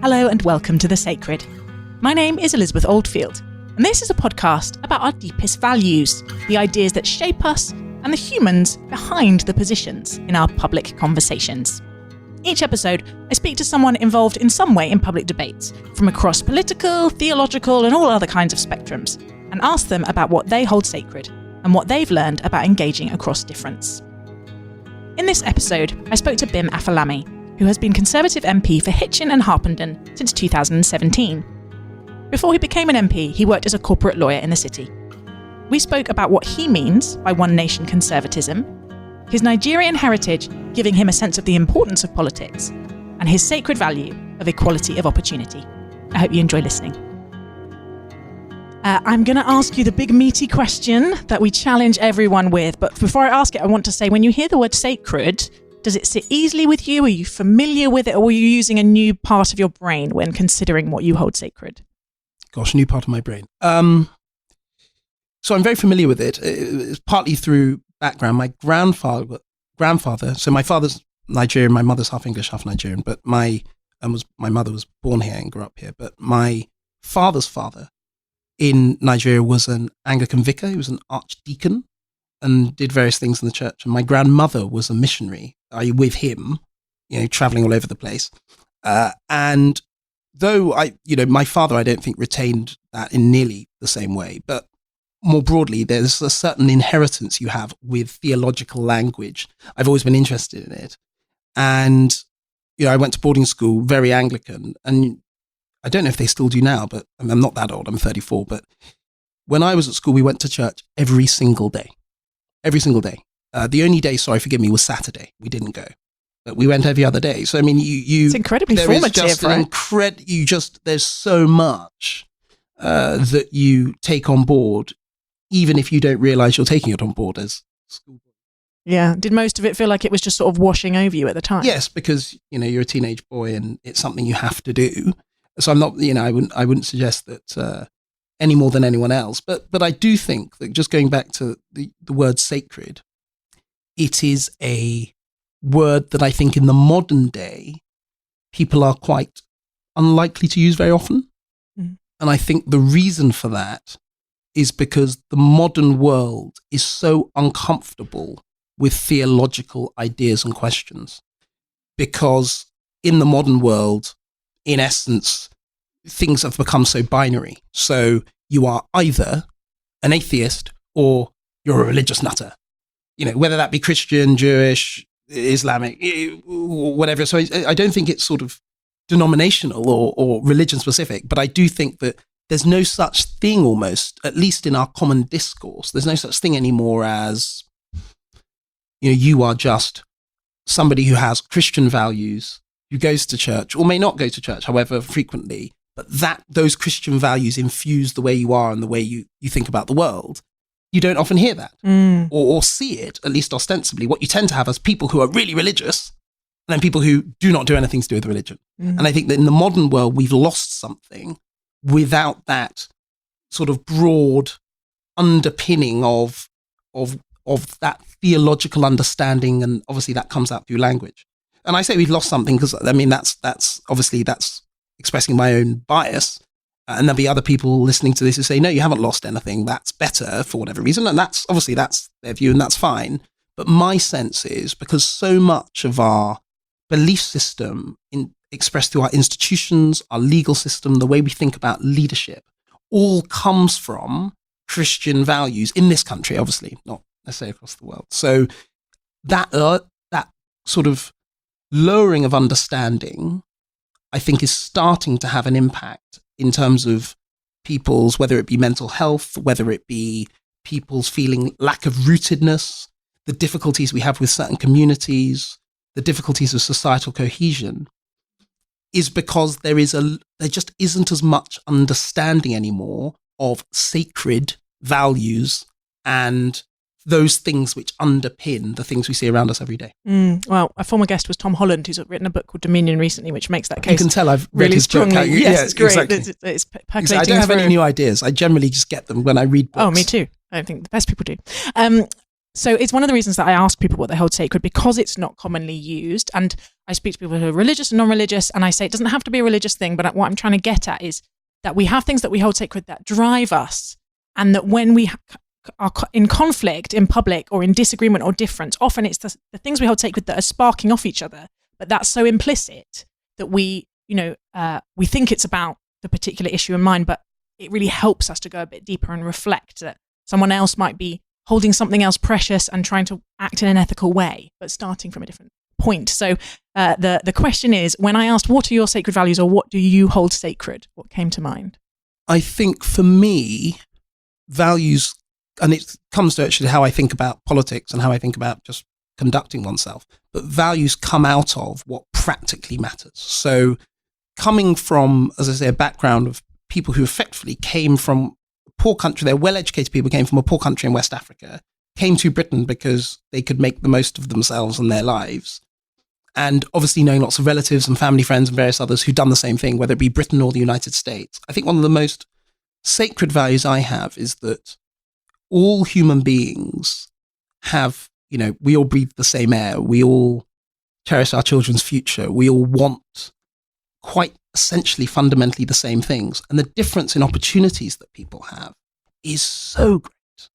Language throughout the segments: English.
Hello and welcome to The Sacred. My name is Elizabeth Oldfield, and this is a podcast about our deepest values, the ideas that shape us, and the humans behind the positions in our public conversations. Each episode, I speak to someone involved in some way in public debates, from across political, theological, and all other kinds of spectrums, and ask them about what they hold sacred and what they've learned about engaging across difference. In this episode, I spoke to Bim Afolami, who has been Conservative MP for Hitchin and Harpenden since 2017. Before he became an MP, he worked as a corporate lawyer in the city. We spoke about what he means by one nation conservatism, his Nigerian heritage giving him a sense of the importance of politics, and his sacred value of equality of opportunity. I hope you enjoy listening. I'm going to ask you the big meaty question that we challenge everyone with, but before I ask it, I want to say, when you hear the word sacred, does it sit easily with you? Are you familiar with it, or are you using a new part of your brain when considering what you hold sacred? Gosh, new part of my brain. So I'm very familiar with it. It's partly through background. My grandfather, so my father's Nigerian, my mother's half English, half Nigerian, but my mother was born here and grew up here. But my father's father in Nigeria was an Anglican vicar. He was an archdeacon and did various things in the church. And my grandmother was a missionary, with him, traveling all over the place. And though my father, I don't think retained that in nearly the same way, but more broadly, there's a certain inheritance you have with theological language. I've always been interested in it. And, I went to boarding school, very Anglican, and I don't know if they still do now, but I'm not that old, I'm 34. But when I was at school, we went to church every single day. Every single day. The only day, sorry, forgive me, was Saturday. We didn't go. But we went every other day. So, I mean, it's incredibly formative, right? There's so much that you take on board, even if you don't realize you're taking it on board as school. Yeah. Did most of it feel like it was just sort of washing over you at the time? Yes, because, you're a teenage boy and it's something you have to do. So I'm not, I wouldn't suggest that any more than anyone else. But I do think that, just going back to the word sacred, it is a word that I think in the modern day, people are quite unlikely to use very often. Mm. And I think the reason for that is because the modern world is so uncomfortable with theological ideas and questions. Because in the modern world, in essence, things have become so binary. So you are either an atheist or you're a religious nutter. Whether that be Christian, Jewish, Islamic, whatever. So I don't think it's sort of denominational or religion specific, but I do think that there's no such thing, almost, at least in our common discourse, there's no such thing anymore as, you are just somebody who has Christian values, who goes to church or may not go to church, however frequently, but those Christian values infuse the way you are and the way you think about the world. You don't often hear that or see it, at least ostensibly. What you tend to have is people who are really religious and then people who do not do anything to do with religion. Mm. And I think that in the modern world, we've lost something without that sort of broad underpinning of that theological understanding. And obviously that comes out through language. And I say we've lost something because, that's obviously that's expressing my own bias. And there'll be other people listening to this who say, no, you haven't lost anything. That's better for whatever reason. And that's their view and that's fine. But my sense is, because so much of our belief system expressed through our institutions, our legal system, the way we think about leadership, all comes from Christian values in this country, obviously, not necessarily across the world. So that sort of lowering of understanding, I think, is starting to have an impact in terms of people's, whether it be mental health, whether it be people's feeling lack of rootedness, the difficulties we have with certain communities, the difficulties of societal cohesion, is because there just isn't as much understanding anymore of sacred values and those things which underpin the things we see around us every day. Well, a former guest was Tom Holland, who's written a book called Dominion recently, which makes that case. You can tell I've read really his strongly. book. Yes, it's great. Exactly. It's percolating. I don't have any new ideas. I generally just get them when I read books. Oh, me too. I think the best people do. So it's one of the reasons that I ask people what they hold sacred, because it's not commonly used. And I speak to people who are religious and non-religious, and I say it doesn't have to be a religious thing, but what I'm trying to get at is that we have things that we hold sacred that drive us, and that when we are in conflict in public or in disagreement or difference, often it's the things we hold sacred that are sparking off each other, but that's so implicit that we think it's about the particular issue in mind, but it really helps us to go a bit deeper and reflect that someone else might be holding something else precious and trying to act in an ethical way, but starting from a different point. So the question is, when I asked, what are your sacred values, or what do you hold sacred, what came to mind? I think for me, values, and it comes to actually how I think about politics and how I think about just conducting oneself, but values come out of what practically matters. So coming from, as I say, a background of people who effectively came from a poor country, they're well-educated people, came from a poor country in West Africa, came to Britain because they could make the most of themselves and their lives. And obviously knowing lots of relatives and family friends and various others who've done the same thing, whether it be Britain or the United States. I think one of the most sacred values I have is that all human beings have, we all breathe the same air. We all cherish our children's future. We all want quite essentially fundamentally the same things. And the difference in opportunities that people have is so great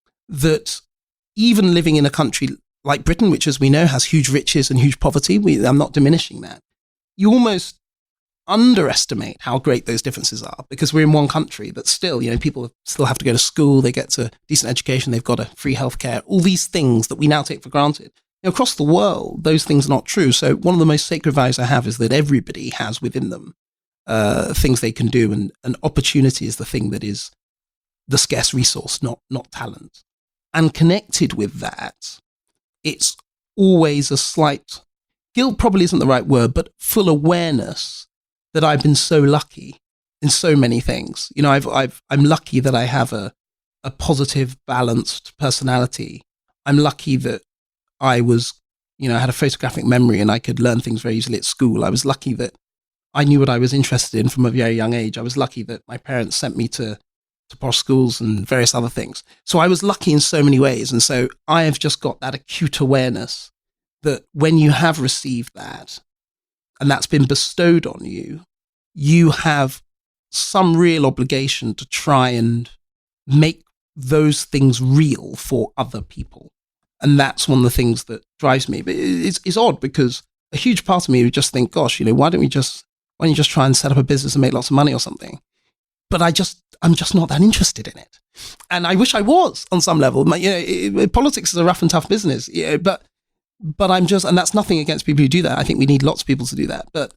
that even living in a country like Britain, which, as we know, has huge riches and huge poverty, I'm not diminishing that. You almost underestimate how great those differences are, because we're in one country that still, people still have to go to school, they get to decent education, they've got a free healthcare, all these things that we now take for granted. Across the world, those things are not true. So one of the most sacred values I have is that everybody has within them things they can do, and opportunity is the thing that is the scarce resource, not talent. And connected with that, it's always a slight, guilt probably isn't the right word, but full awareness that I've been so lucky in so many things. I'm lucky that I have a positive, balanced personality. I'm lucky that I was, I had a photographic memory and I could learn things very easily at school. I was lucky that I knew what I was interested in from a very young age. I was lucky that my parents sent me to posh schools and various other things. So I was lucky in so many ways. And so I have just got that acute awareness that when you have received that, and that's been bestowed on you, you have some real obligation to try and make those things real for other people. And that's one of the things that drives me. But it's odd, because a huge part of me would just think, gosh, why don't you just try and set up a business and make lots of money or something? But I'm just not that interested in it. And I wish I was on some level. Politics is a rough and tough business, but I'm just, and that's nothing against people who do that. I think we need lots of people to do that. But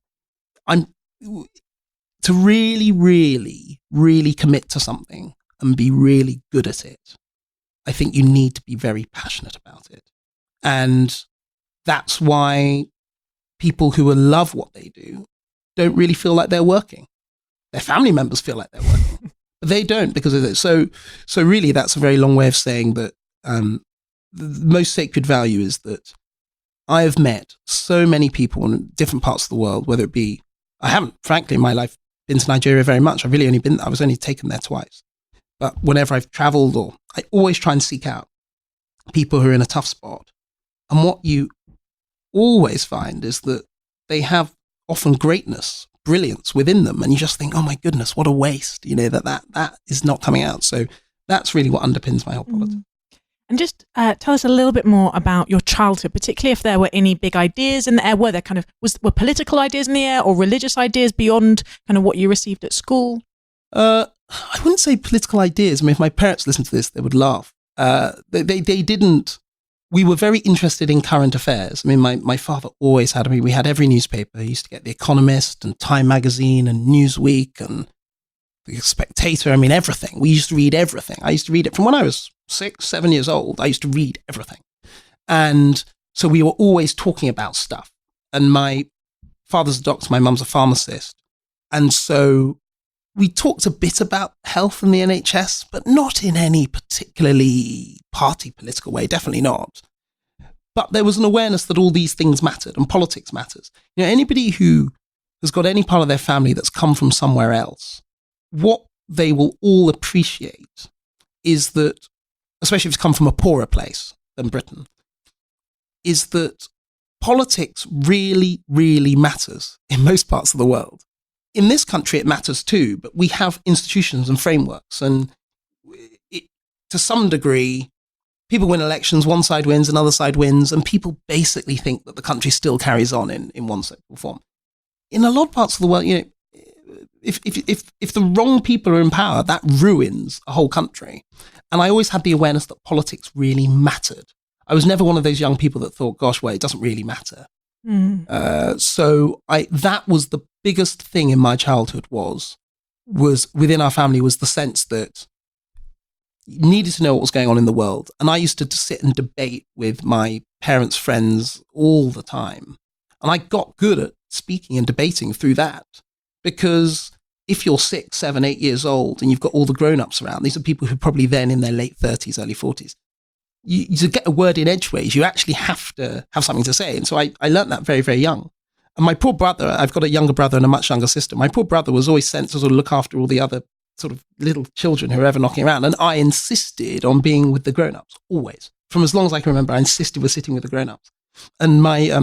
to really, really, really commit to something and be really good at it, I think you need to be very passionate about it. And that's why people who love what they do don't really feel like they're working. Their family members feel like they're working, but they don't, because of it. So really, that's a very long way of saying that the most sacred value is that I have met so many people in different parts of the world, whether it be, I haven't, frankly, in my life, been to Nigeria very much. I was only taken there twice. But whenever I've traveled, or I always try and seek out people who are in a tough spot. And what you always find is that they have often greatness, brilliance within them. And you just think, oh my goodness, what a waste, that is not coming out. So that's really what underpins my whole politics. And just tell us a little bit more about your childhood, particularly if there were any big ideas in the air. Were there were political ideas in the air, or religious ideas beyond kind of what you received at school? I wouldn't say political ideas. I mean, if my parents listened to this, they would laugh. They didn't. We were very interested in current affairs. I mean, my father always had, we had every newspaper. He used to get The Economist and Time Magazine and Newsweek and The Spectator. I mean, everything. We used to read everything. I used to read it from when I was 6, 7 years old. I used to read everything. And so we were always talking about stuff. And my father's a doctor, my mum's a pharmacist. And so we talked a bit about health and the NHS, but not in any particularly party political way, definitely not. But there was an awareness that all these things mattered and politics matters. Anybody who has got any part of their family that's come from somewhere else, what they will all appreciate is that, especially if it's come from a poorer place, than Britain, is that politics really, really matters in most parts of the world. In this country, it matters too, but we have institutions and frameworks. And to some degree, people win elections, one side wins, another side wins, and people basically think that the country still carries on in one shape or form. In a lot of parts of the world, if the wrong people are in power, that ruins a whole country. And I always had the awareness that politics really mattered. I was never one of those young people that thought, gosh, well, it doesn't really matter. So that was the biggest thing in my childhood was within our family was the sense that you needed to know what was going on in the world. And I used to sit and debate with my parents' friends all the time. And I got good at speaking and debating through that, because if you're 6, 7, 8 years old and you've got all the grown-ups around, these are people who are probably then in their late 30s, early 40s. You to get a word in edgeways, you actually have to have something to say. And so I learned that very, very young. And my poor brother, I've got a younger brother and a much younger sister. My poor brother was always sent to sort of look after all the other sort of little children who were ever knocking around. And I insisted on being with the grown-ups, always. From as long as I can remember, I insisted with sitting with the grown-ups. And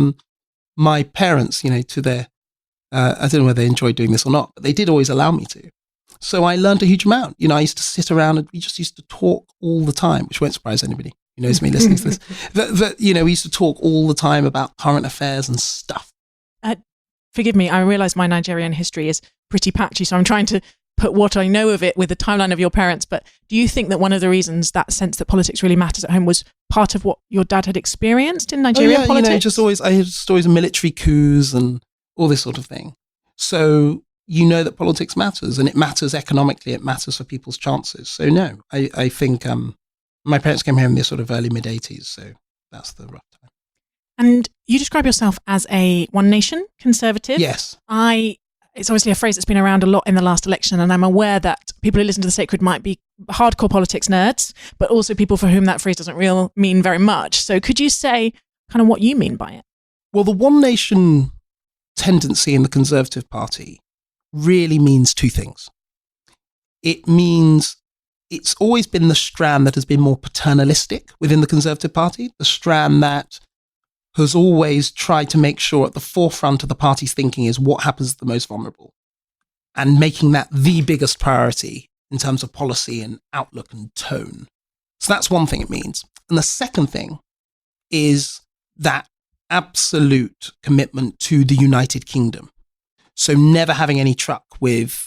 my parents, to their, I don't know whether they enjoyed doing this or not, but they did always allow me to. So I learned a huge amount. I used to sit around and we just used to talk all the time, which won't surprise anybody who knows me listening to this. We used to talk all the time about current affairs and stuff. Forgive me, I realise my Nigerian history is pretty patchy, so I'm trying to put what I know of it with the timeline of your parents. But do you think that one of the reasons that sense that politics really matters at home was part of what your dad had experienced in Nigerian politics? I had stories of military coups and all this sort of thing. So that politics matters, and it matters economically, it matters for people's chances. So no, I think my parents came here in the sort of early mid-80s, so that's the rough time. And you describe yourself as a One Nation conservative. Yes. It's obviously a phrase that's been around a lot in the last election, and I'm aware that people who listen to The Sacred might be hardcore politics nerds, but also people for whom that phrase doesn't really mean very much. So could you say kind of what you mean by it? Well, the One Nation tendency in the Conservative Party really means two things. It means it's always been the strand that has been more paternalistic within the Conservative Party, the strand that has always tried to make sure at the forefront of the party's thinking is what happens to the most vulnerable, and making that the biggest priority in terms of policy and outlook and tone. So that's one thing it means. And the second thing is that absolute commitment to the United Kingdom. So never having any truck with,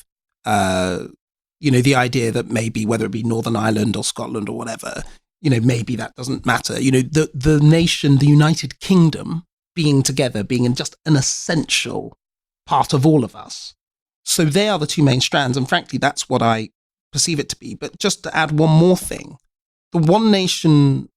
the idea that maybe whether it be Northern Ireland or Scotland or whatever, maybe that doesn't matter. The nation, the United Kingdom being together, being just an essential part of all of us. So they are the two main strands. And frankly, that's what I perceive it to be. But just to add one more thing, the One Nation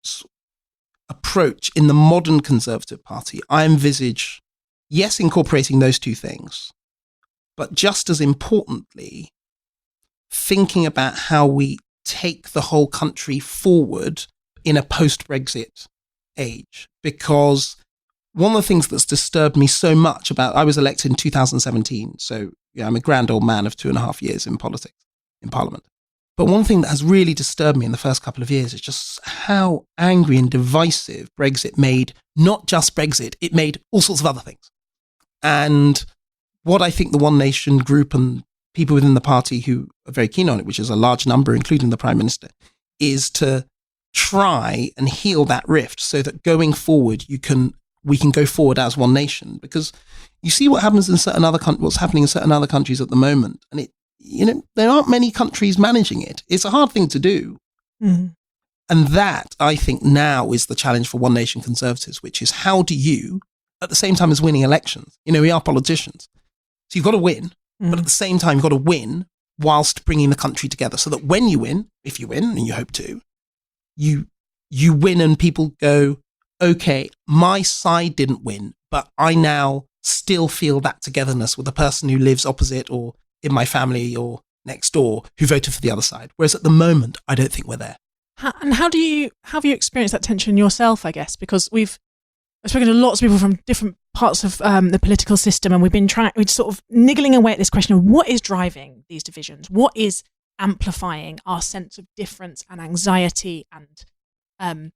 approach in the modern Conservative Party, I envisage, yes, incorporating those two things, but just as importantly, thinking about how we take the whole country forward in a post-Brexit age. Because one of the things that's disturbed me so much I was elected in 2017, so I'm a grand old man of 2.5 years in politics, in Parliament. But one thing that has really disturbed me in the first couple of years is just how angry and divisive Brexit made, not just Brexit, it made all sorts of other things. And what I think the One Nation group and people within the party who are very keen on it, which is a large number, including the Prime Minister, is to try and heal that rift so that going forward, we can go forward as one nation. Because you see what happens in what's happening in certain other countries at the moment, and there aren't many countries managing it. It's a hard thing to do. Mm-hmm. And that, I think, now is the challenge for One Nation Conservatives, which is how do you, at the same time as winning elections, we are politicians, so you've got to win. But at the same time, you've got to win whilst bringing the country together so that when you win, if you win, and you hope to, you win and people go, okay, my side didn't win, but I now still feel that togetherness with the person who lives opposite or in my family or next door who voted for the other side. Whereas at the moment, I don't think we're there. And how have you experienced that tension yourself, I guess? Because I've spoken to lots of people from different parts of the political system, and we're sort of niggling away at this question of what is driving these divisions, what is amplifying our sense of difference and anxiety and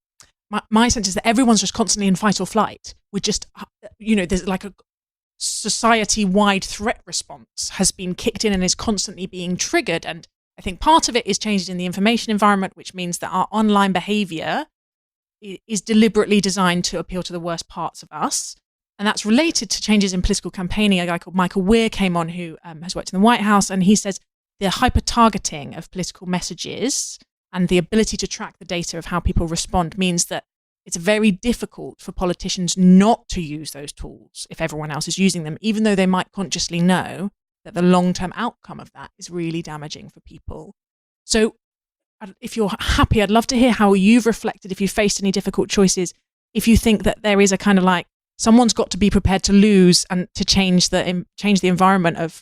my sense is that everyone's just constantly in fight or flight. We're just, there's like a society-wide threat response has been kicked in and is constantly being triggered. And I think part of it is changes in the information environment, which means that our online behavior is deliberately designed to appeal to the worst parts of us. And that's related to changes in political campaigning. A guy called Michael Weir came on who has worked in the White House, and he says the hyper-targeting of political messages and the ability to track the data of how people respond means that it's very difficult for politicians not to use those tools if everyone else is using them, even though they might consciously know that the long-term outcome of that is really damaging for people. So if you're happy, I'd love to hear how you've reflected, if you faced any difficult choices, if you think that there is a kind of like, someone's got to be prepared to lose and to change the environment of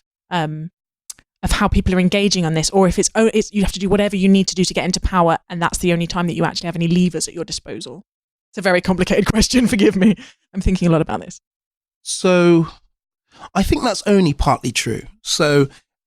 how people are engaging on this, or if it's you have to do whatever you need to do to get into power, and that's the only time that you actually have any levers at your disposal. It's a very complicated question, forgive me. I'm thinking a lot about this. So I think that's only partly true. So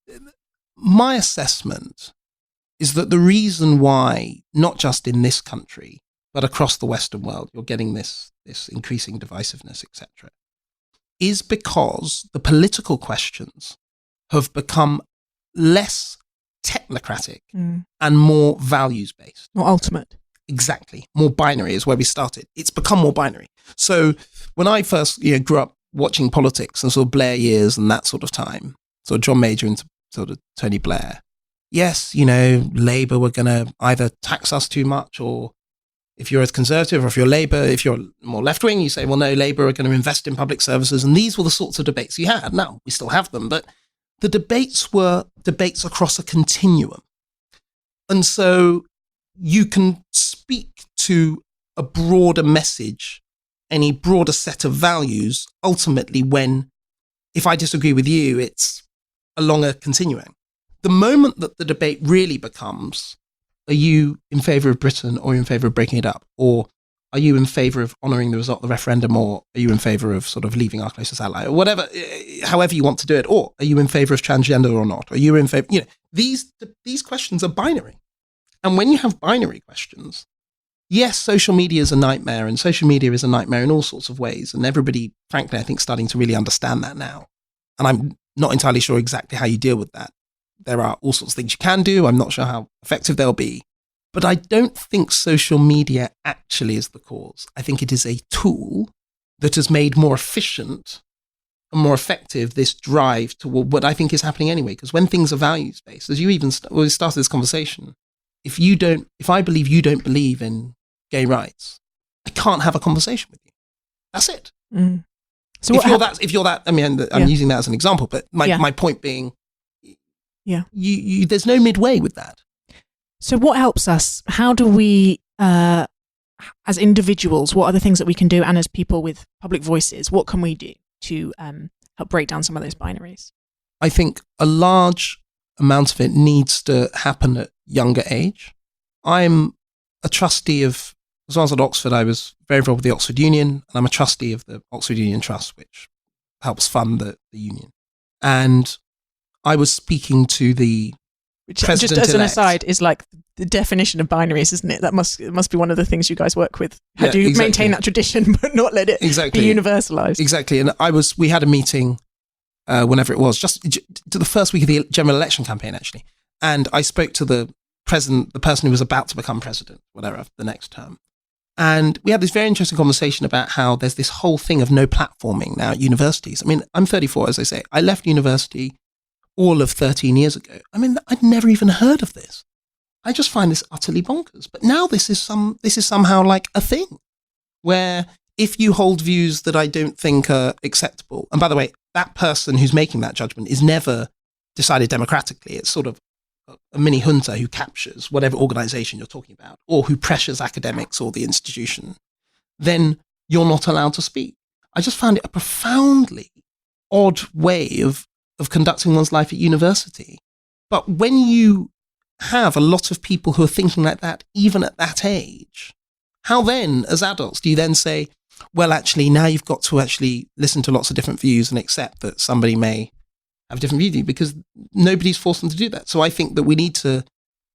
my assessment is that the reason why, not just in this country, but across the Western world, you're getting this increasing divisiveness, etc., is because the political questions have become less technocratic and more values-based. More ultimate. Exactly. More binary is where we started. It's become more binary. So when I first grew up watching politics and sort of Blair years and that sort of time, sort of John Major and sort of Tony Blair, yes, Labour were going to either tax us too much, or if you're a Conservative or if you're Labour, if you're more left-wing, you say, well, no, Labour are going to invest in public services. And these were the sorts of debates you had. Now, we still have them, but the debates were debates across a continuum. And so you can speak to a broader message, any broader set of values, ultimately when, if I disagree with you, it's along a continuum. The moment that the debate really becomes, are you in favour of Britain or are you in favour of breaking it up? Or are you in favour of honouring the result of the referendum, or are you in favour of sort of leaving our closest ally, or whatever, however you want to do it? Or are you in favour of transgender or not? Are you in favour, these questions are binary. And when you have binary questions, yes, social media is a nightmare, and social media is a nightmare in all sorts of ways. And everybody, frankly, I think, starting to really understand that now. And I'm not entirely sure exactly how you deal with that. There are all sorts of things you can do. I'm not sure how effective they'll be. But I don't think social media actually is the cause. I think it is a tool that has made more efficient and more effective this drive toward what I think is happening anyway. Because when things are values-based, as you even we started this conversation, if I believe you don't believe in gay rights, I can't have a conversation with you. That's it. Mm. So if you're that, I mean, I'm using that as an example, but my point being, there's no midway with that. So what helps us? How do we, as individuals, what are the things that we can do? And as people with public voices, what can we do to help break down some of those binaries? I think a large amount of it needs to happen at younger age. I'm a trustee of, as well as at Oxford, I was very involved with the Oxford Union, and I'm a trustee of the Oxford Union Trust, which helps fund the union. And I was speaking to the which, just as an aside, is like the definition of binaries, isn't it? It must be one of the things you guys work with. How do you maintain that tradition but not let it be universalized? Exactly. And we had a meeting whenever it was, just to the first week of the general election campaign, actually. And I spoke to the person who was about to become president, whatever, the next term. And we had this very interesting conversation about how there's this whole thing of no platforming now at universities. I mean, I'm 34, as I say. I left university all of 13 years ago. I mean, I'd never even heard of this. I just find this utterly bonkers. But now this is somehow like a thing where if you hold views that I don't think are acceptable, and by the way, that person who's making that judgment is never decided democratically. It's sort of a mini junta who captures whatever organization you're talking about, or who pressures academics or the institution, then you're not allowed to speak. I just found it a profoundly odd way of conducting one's life at university. But when you have a lot of people who are thinking like that, even at that age, how then, as adults, do you then say, well, actually, now you've got to actually listen to lots of different views and accept that somebody may have a different view, because nobody's forced them to do that. So I think that we need to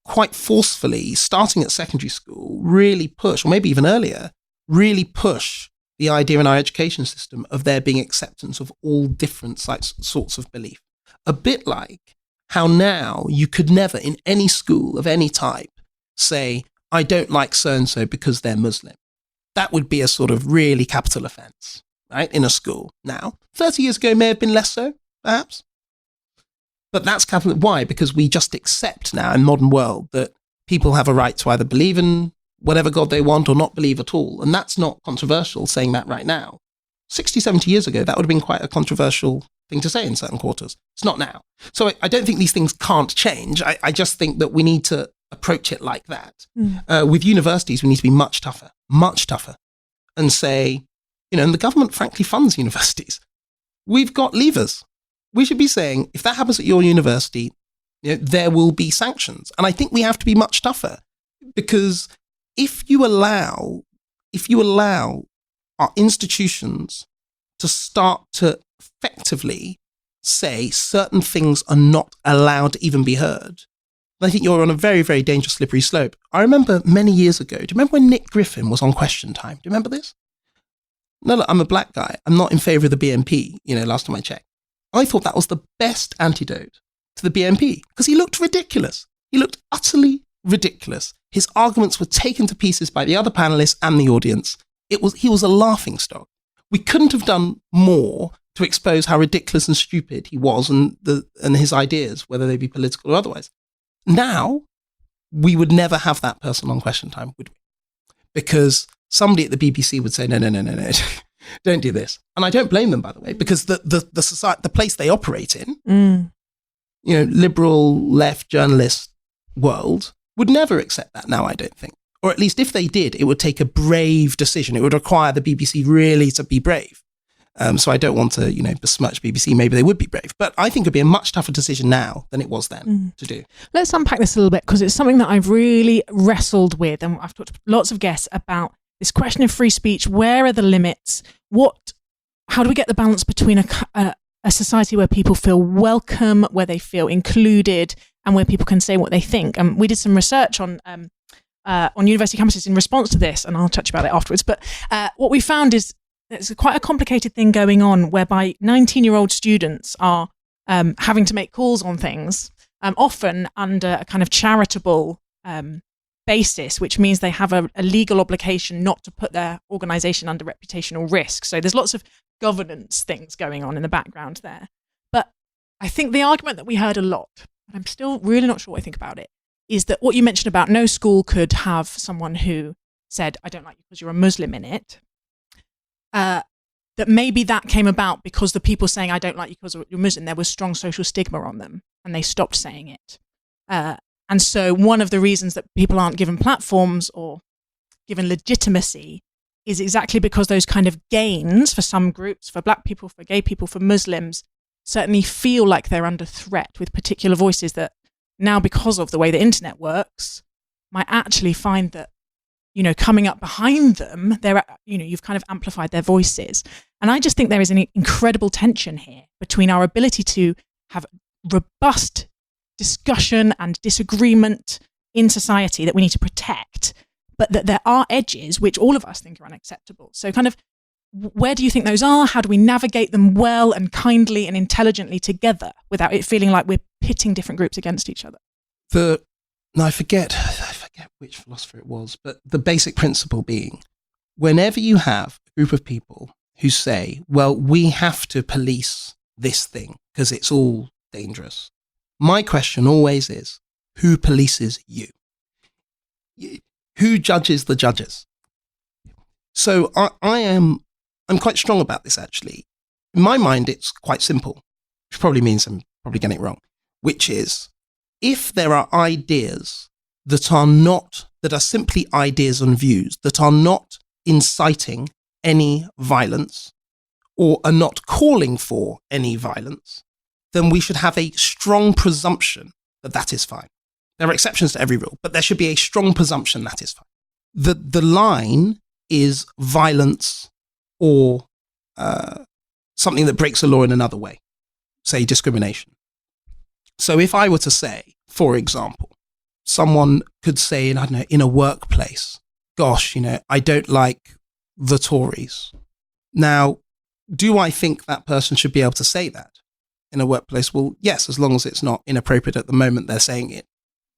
quite forcefully, starting at secondary school, really push, or maybe even earlier, really push the idea in our education system of there being acceptance of all different sorts of belief. A bit like how now you could never in any school of any type say, I don't like so-and-so because they're Muslim. That would be a sort of really capital offense, right, in a school. Now, 30 years ago may have been less so, perhaps. But that's capital. Why? Because we just accept now in modern world that people have a right to either believe in whatever God they want or not believe at all. And that's not controversial saying that right now. 60, 70 years ago, that would have been quite a controversial thing to say in certain quarters. It's not now. So I don't think these things can't change. I just think that we need to approach it like that. With universities, we need to be much tougher, and say, and the government frankly funds universities. We've got levers. We should be saying, if that happens at your university, there will be sanctions. And I think we have to be much tougher, because if you allow our institutions to start to effectively say certain things are not allowed to even be heard, I think you're on a very, very dangerous slippery slope. I remember many years ago, do you remember when Nick Griffin was on Question Time? Do you remember this? No, look, I'm a black guy. I'm not in favour of the BNP, last time I checked. I thought that was the best antidote to the BNP, because he looked ridiculous. He looked utterly ridiculous. His arguments were taken to pieces by the other panelists and the audience. He was a laughingstock. We couldn't have done more to expose how ridiculous and stupid he was and his ideas, whether they be political or otherwise. Now, we would never have that person on Question Time, would we? Because somebody at the BBC would say, no, don't do this. And I don't blame them, by the way, because the society, the place they operate in, liberal left journalist world would never accept that now, I don't think. Or at least if they did, it would take a brave decision. It would require the BBC really to be brave. So I don't want to, besmirch BBC. Maybe they would be brave. But I think it'd be a much tougher decision now than it was then to do. Let's unpack this a little bit, because it's something that I've really wrestled with. And I've talked to lots of guests about this question of free speech. Where are the limits? How do we get the balance between a society where people feel welcome, where they feel included, and where people can say what they think? And we did some research on university campuses in response to this, and I'll touch about it afterwards. But what we found is there's quite a complicated thing going on, whereby 19-year-old students are having to make calls on things, often under a kind of charitable basis, which means they have a legal obligation not to put their organisation under reputational risk. So there's lots of governance things going on in the background there. But I think the argument that we heard a lot, and I'm still really not sure what I think about it, is that what you mentioned about no school could have someone who said, I don't like you because you're a Muslim in it, that maybe that came about because the people saying, I don't like you because you're Muslim, there was strong social stigma on them, and they stopped saying it. And so one of the reasons that people aren't given platforms or given legitimacy is exactly because those kind of gains for some groups, for black people, for gay people, for Muslims, certainly feel like they're under threat with particular voices that now, because of the way the internet works, might actually find that, coming up behind them, you've kind of amplified their voices. And I just think there is an incredible tension here between our ability to have robust discussion and disagreement in society that we need to protect, but that there are edges which all of us think are unacceptable. So kind of, where do you think those are? How do we navigate them well and kindly and intelligently together without it feeling like we're pitting different groups against each other? I forget which philosopher it was, but the basic principle being, whenever you have a group of people who say, well, we have to police this thing because it's all dangerous, my question always is, who polices you? Who judges the judges? So I'm quite strong about this, actually. In my mind, it's quite simple, which probably means I'm probably getting it wrong, which is, if there are ideas that are simply ideas and views, that are not inciting any violence or are not calling for any violence, then we should have a strong presumption that that is fine. There are exceptions to every rule, but there should be a strong presumption that is fine. The line is violence or something that breaks the law in another way, say discrimination. So if I were to say, for example, someone could say, I don't know, in a workplace, gosh, I don't like the Tories. Now, do I think that person should be able to say that in a workplace? Well, yes, as long as it's not inappropriate at the moment they're saying it.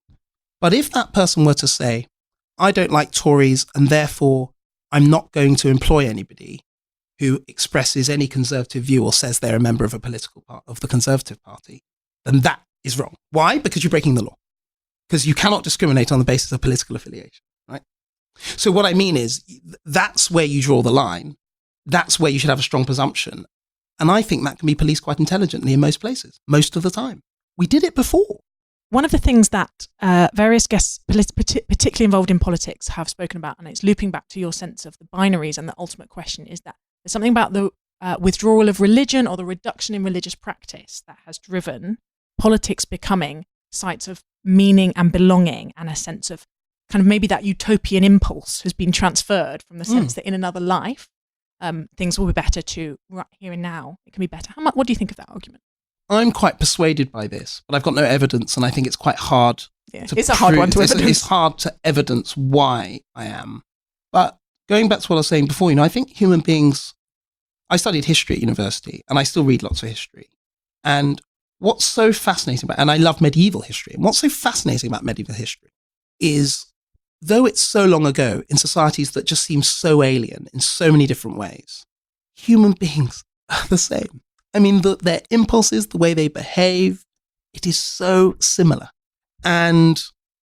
But if that person were to say, I don't like Tories and therefore I'm not going to employ anybody who expresses any conservative view or says they're a member of a political part of the Conservative Party, then that is wrong. Why? Because you're breaking the law. Because you cannot discriminate on the basis of political affiliation, right? So what I mean is that's where you draw the line. That's where you should have a strong presumption. And I think that can be policed quite intelligently in most places, most of the time. We did it before. One of the things that various guests, particularly involved in politics, have spoken about, and it's looping back to your sense of the binaries and the ultimate question, is that there's something about the withdrawal of religion or the reduction in religious practice that has driven politics becoming sites of meaning and belonging, and a sense of kind of maybe that utopian impulse has been transferred from the sense that in another life, things will be better to right here and now. It can be better. What do you think of that argument? I'm quite persuaded by this, but I've got no evidence, and I think it's quite hard to It's a hard one to evidence. It's hard to evidence why I am. But going back to what I was saying before, I think human beings... I studied history at university, and I still read lots of history. And what's so fascinating about... And I love medieval history. And what's so fascinating about medieval history is, though it's so long ago, in societies that just seem so alien in so many different ways, human beings are the same. I mean, their impulses, the way they behave, it is so similar. And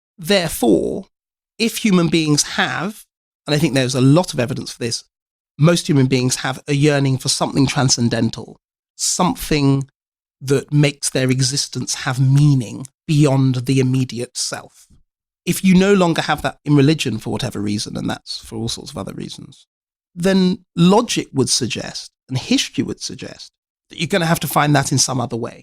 therefore, if human beings have, and I think there's a lot of evidence for this, most human beings have a yearning for something transcendental, something that makes their existence have meaning beyond the immediate self. If you no longer have that in religion for whatever reason, and that's for all sorts of other reasons, then logic would suggest, and history would suggest, that you're going to have to find that in some other way.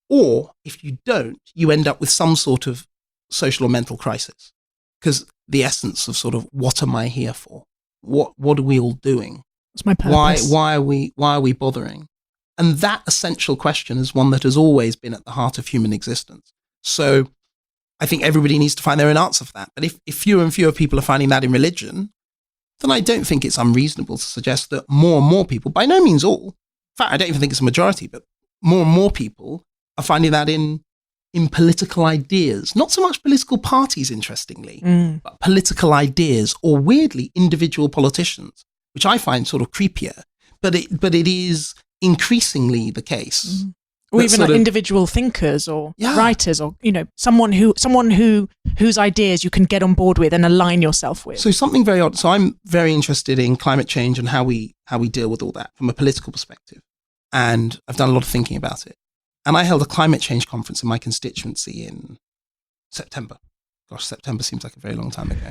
Or if you don't, you end up with some sort of social or mental crisis. Because the essence of sort of, what am I here for? What are we all doing? What's my purpose? Why are we bothering? And that essential question is one that has always been at the heart of human existence. So I think everybody needs to find their own answer for that. But if fewer and fewer people are finding that in religion, then I don't think it's unreasonable to suggest that more and more people, by no means all, in fact, I don't even think it's a majority, but more and more people are finding that in political ideas. Not so much political parties, interestingly, but political ideas, or weirdly, individual politicians, which I find sort of creepier. But it is increasingly the case. Or even like individual thinkers or writers, or someone whose ideas you can get on board with and align yourself with. So something very odd. So I'm very interested in climate change and how we deal with all that from a political perspective. And I've done a lot of thinking about it. And I held a climate change conference in my constituency in September. Gosh, September seems like a very long time ago.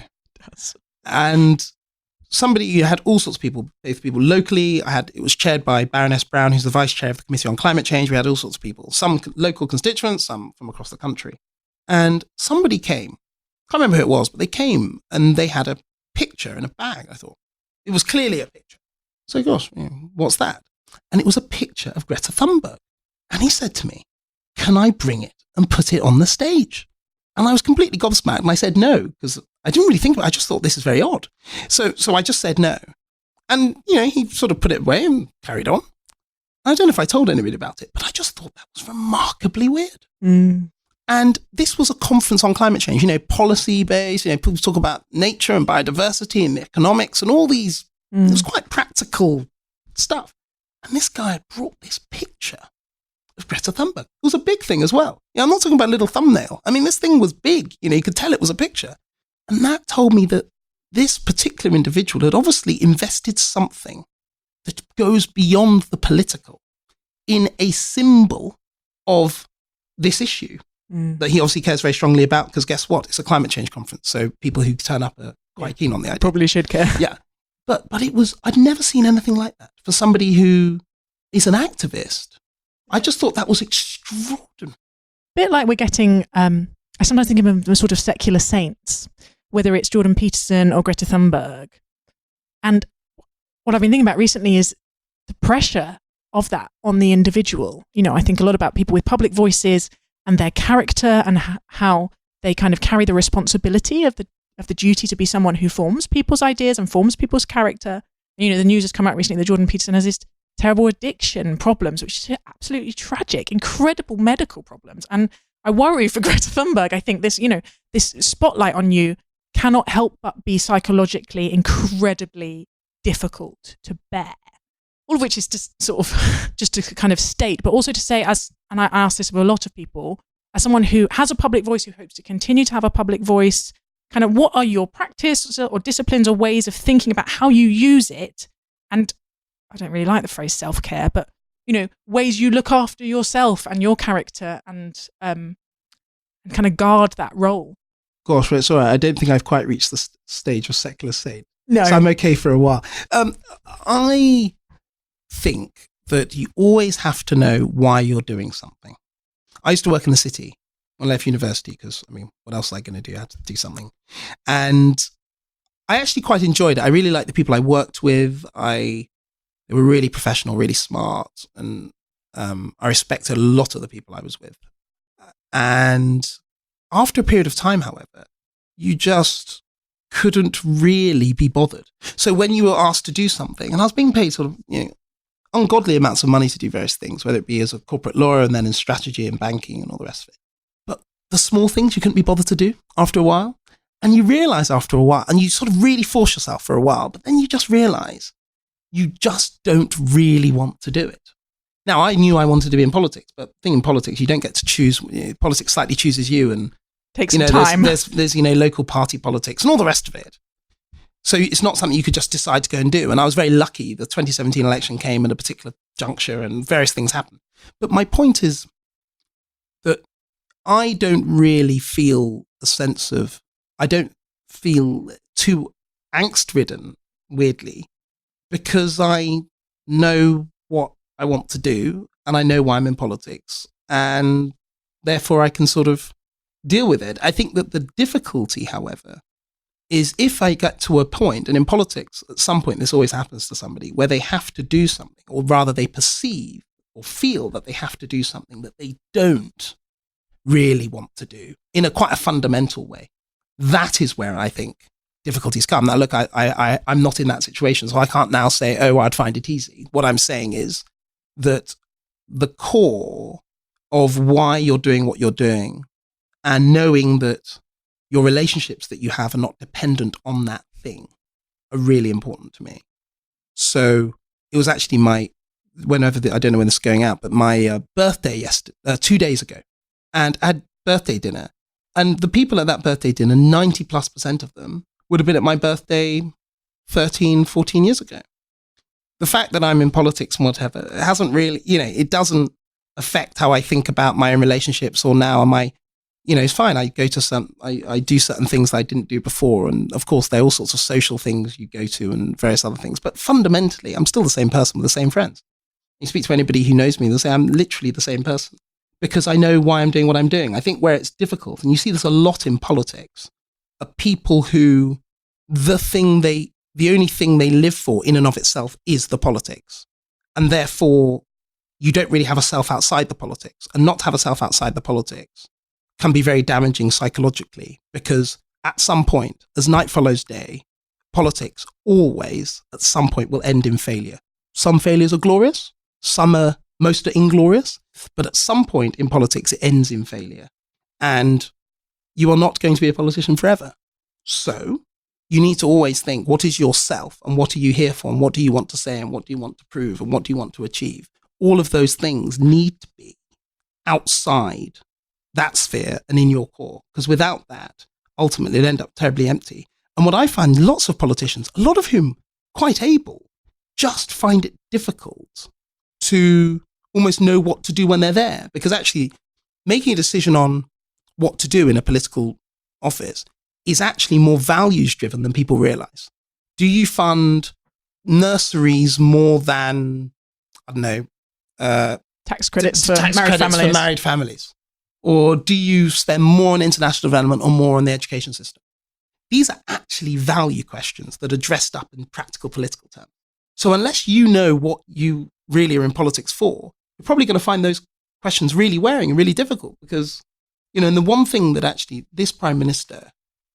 And you had all sorts of people, both people locally. It was chaired by Baroness Brown, who's the vice chair of the Committee on Climate Change. We had all sorts of people, some local constituents, some from across the country. And somebody came, I can't remember who it was, but they came and they had a picture in a bag, I thought. It was clearly a picture. So, gosh, what's that? And it was a picture of Greta Thunberg. And he said to me, can I bring it and put it on the stage? And I was completely gobsmacked. And I said no, because I didn't really think about it. I just thought this is very odd. So I just said no. And, he sort of put it away and carried on. I don't know if I told anybody about it, but I just thought that was remarkably weird. And this was a conference on climate change, policy-based, people talk about nature and biodiversity and economics and all these, it was quite practical stuff. And this guy had brought this picture of Greta Thunberg. It was a big thing as well. I'm not talking about a little thumbnail. I mean, this thing was big. You could tell it was a picture. And that told me that this particular individual had obviously invested something that goes beyond the political in a symbol of this issue that he obviously cares very strongly about, because guess what? It's a climate change conference. So people who turn up are quite keen on the idea. Probably should care. Yeah. But I'd never seen anything like that for somebody who is an activist. I just thought that was extraordinary. A bit like we're getting, I sometimes think of them as sort of secular saints, whether it's Jordan Peterson or Greta Thunberg. And what I've been thinking about recently is the pressure of that on the individual. I think a lot about people with public voices and their character and how they kind of carry the responsibility of the duty to be someone who forms people's ideas and forms people's character. The news has come out recently that Jordan Peterson has this terrible addiction problems, which is absolutely tragic, incredible medical problems. And I worry for Greta Thunberg. I think this spotlight on you cannot help but be psychologically incredibly difficult to bear. All of which is just sort of just to kind of state, but also to say, and I ask this of a lot of people, as someone who has a public voice, who hopes to continue to have a public voice, kind of what are your practice or disciplines or ways of thinking about how you use it? And I don't really like the phrase self-care, but ways you look after yourself and your character and kind of guard that role. Gosh, it's all right. I don't think I've quite reached the stage of secular saint. No. So I'm okay for a while. I think that you always have to know why you're doing something. I used to work in the city when I left university because, what else was I going to do? I had to do something. And I actually quite enjoyed it. I really liked the people I worked with. They were really professional, really smart. And I respected a lot of the people I was with. And after a period of time, however, you just couldn't really be bothered. So when you were asked to do something, and I was being paid sort of, ungodly amounts of money to do various things, whether it be as a corporate lawyer and then in strategy and banking and all the rest of it. But the small things you couldn't be bothered to do after a while. And you realize after a while, and you sort of really force yourself for a while, but then you just realize you just don't really want to do it. Now, I knew I wanted to be in politics, but the thing in politics, you don't get to choose. Politics slightly chooses you, and takes some time. There's local party politics and all the rest of it. So it's not something you could just decide to go and do. And I was very lucky. The 2017 election came at a particular juncture and various things happened. But my point is that I don't really feel I don't feel too angst-ridden, weirdly, because I know what I want to do and I know why I'm in politics. And therefore I can sort of deal with it. I think that the difficulty, however, is if I get to a point, and in politics, at some point, this always happens to somebody, where they have to do something, or rather they perceive or feel that they have to do something that they don't really want to do in quite a fundamental way. That is where I think difficulties come. Now, look, I'm not in that situation, so I can't now say, I'd find it easy. What I'm saying is that the core of why you're doing what you're doing and knowing that your relationships that you have are not dependent on that thing are really important to me. So it was actually I don't know when this is going out, but my birthday 2 days ago, and I had birthday dinner. And the people at that birthday dinner, 90+% of them would have been at my birthday 13, 14 years ago. The fact that I'm in politics and whatever, it hasn't really, it doesn't affect how I think about my own relationships or now. It's fine. I go to I do certain things that I didn't do before. And of course, there are all sorts of social things you go to and various other things. But fundamentally, I'm still the same person with the same friends. You speak to anybody who knows me, they'll say I'm literally the same person because I know why I'm doing what I'm doing. I think where it's difficult, and you see this a lot in politics, are people who the only thing they live for in and of itself is the politics. And therefore, you don't really have a self outside the politics. And not to have a self outside the politics can be very damaging psychologically, because at some point, as night follows day, politics always at some point will end in failure. Some failures are glorious, most are inglorious, but at some point in politics, it ends in failure. And you are not going to be a politician forever. So you need to always think, what is yourself and what are you here for and what do you want to say and what do you want to prove and what do you want to achieve? All of those things need to be outside that sphere and in your core, because without that, ultimately it'll end up terribly empty. And what I find, lots of politicians, a lot of whom quite able, just find it difficult to almost know what to do when they're there, because actually making a decision on what to do in a political office is actually more values driven than people realize. Do you fund nurseries more than, I don't know, tax credits for married families? Or do you spend more on international development or more on the education system? These are actually value questions that are dressed up in practical political terms. So unless you know what you really are in politics for, you're probably going to find those questions really wearing and really difficult, because And the one thing that actually this Prime Minister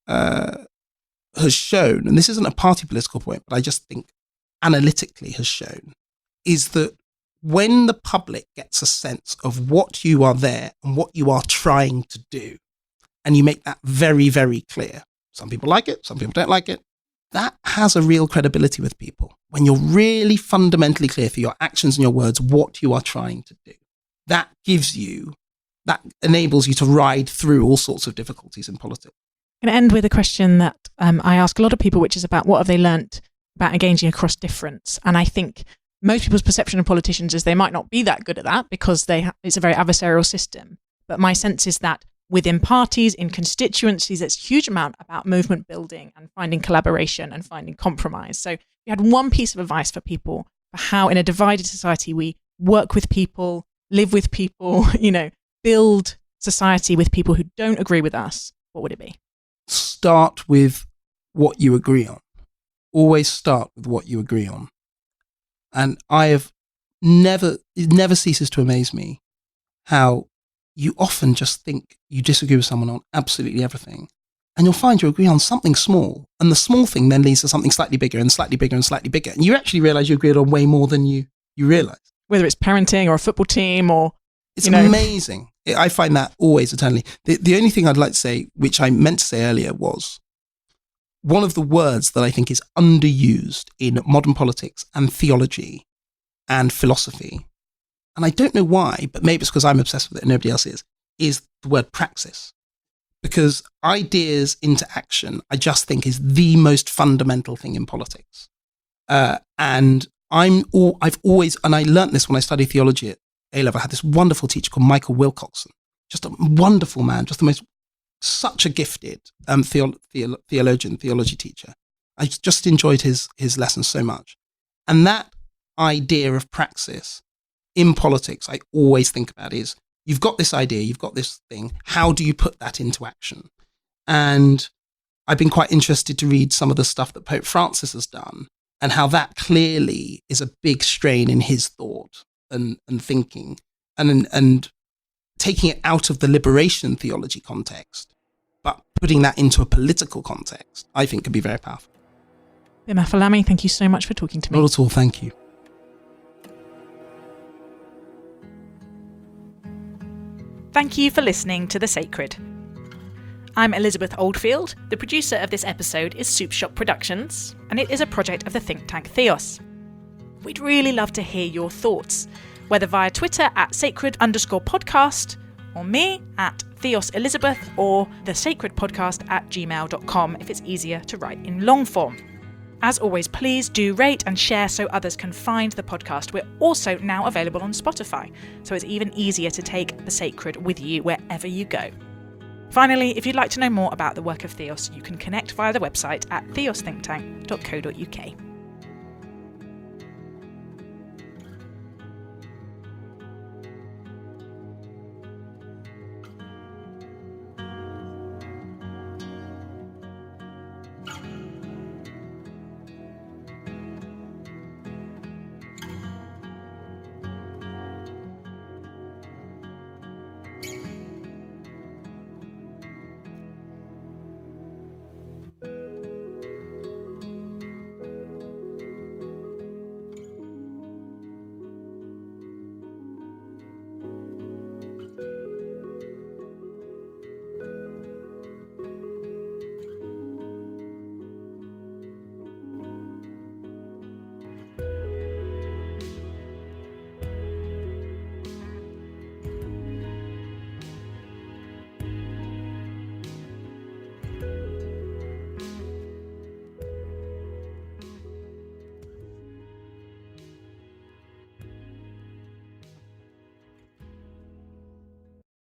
has shown, and this isn't a party political point, but I just think analytically has shown, is that when the public gets a sense of what you are there and what you are trying to do, and you make that very, very clear, some people like it, some people don't like it, that has a real credibility with people. When you're really fundamentally clear through your actions and your words what you are trying to do, that enables you to ride through all sorts of difficulties in politics. I'm going to end with a question that I ask a lot of people, which is about what have they learnt about engaging across difference. And I think most people's perception of politicians is they might not be that good at that because it's a very adversarial system. But my sense is that within parties, in constituencies, it's a huge amount about movement building and finding collaboration and finding compromise. So if you had one piece of advice for people for how in a divided society we work with people, live with people, build society with people who don't agree with us, what would it be? Start with what you agree on. Always start with what you agree on. And it never ceases to amaze me how you often just think you disagree with someone on absolutely everything. And you'll find you agree on something small. And the small thing then leads to something slightly bigger and slightly bigger and slightly bigger. And you actually realize you agreed on way more than you realize. Whether it's parenting or a football team or... It's amazing. I find that always eternally. The only thing I'd like to say, which I meant to say earlier, was one of the words that I think is underused in modern politics and theology and philosophy, and I don't know why, but maybe it's because I'm obsessed with it and nobody else is the word praxis. Because ideas into action, I just think is the most fundamental thing in politics. And I've always, and I learnt this when I studied theology at A-level, I had this wonderful teacher called Michael Wilcoxon, just a wonderful man, such a gifted theology teacher. I just enjoyed his lessons so much. And that idea of praxis in politics, I always think about is, you've got this idea, you've got this thing, how do you put that into action? And I've been quite interested to read some of the stuff that Pope Francis has done and how that clearly is a big strain in his thought and thinking and taking it out of the liberation theology context, but putting that into a political context, I think could be very powerful. Bim Afolabi, thank you so much for talking to me. Not at all, thank you. Thank you for listening to The Sacred. I'm Elizabeth Oldfield. The producer of this episode is Soup Shop Productions, and it is a project of the think tank Theos. We'd really love to hear your thoughts, whether via Twitter at sacred_podcast, or me at Theos Elizabeth, or thesacredpodcast@gmail.com if it's easier to write in long form. As always, please do rate and share so others can find the podcast. We're also now available on Spotify, so it's even easier to take The Sacred with you wherever you go. Finally, if you'd like to know more about the work of Theos, you can connect via the website at theosthinktank.co.uk.